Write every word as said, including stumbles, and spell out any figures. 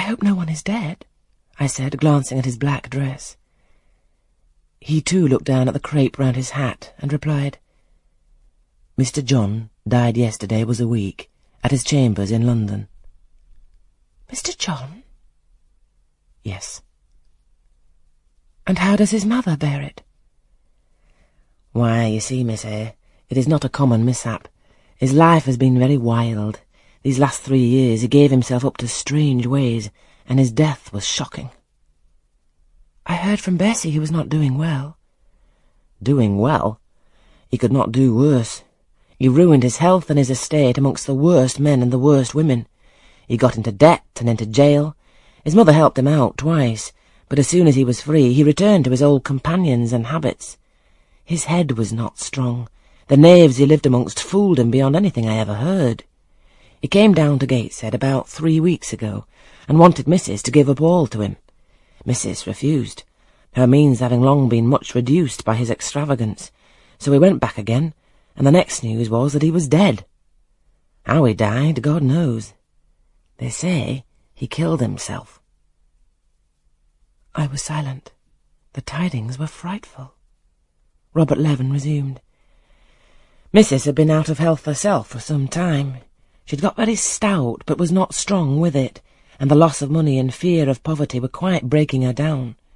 hope no one is dead," I said, glancing at his black dress. He too looked down at the crape round his hat and replied, "Mister John died yesterday was a week, at his chambers in London." "Mister John?" "Yes." "And how does his mother bear it?" "Why, you see, Miss Eyre, it is not a common mishap. His life has been very wild. These last three years he gave himself up to strange ways, and his death was shocking." "I heard from Bessie he was not doing well." "Doing well? He could not do worse. He ruined his health and his estate amongst the worst men and the worst women. He got into debt and into jail. His mother helped him out twice, but as soon as he was free he returned to his old companions and habits. His head was not strong. The knaves he lived amongst fooled him beyond anything I ever heard. He came down to Gateshead about three weeks ago, and wanted Missus to give up all to him. Missus refused, her means having long been much reduced by his extravagance, so he went back again, and the next news was that he was dead. How he died, God knows. They say he killed himself." I was silent. The tidings were frightful. Robert Leven resumed. "Missus had been out of health herself for some time. She'd got very stout, but was not strong with it, and the loss of money and fear of poverty were quite breaking her down.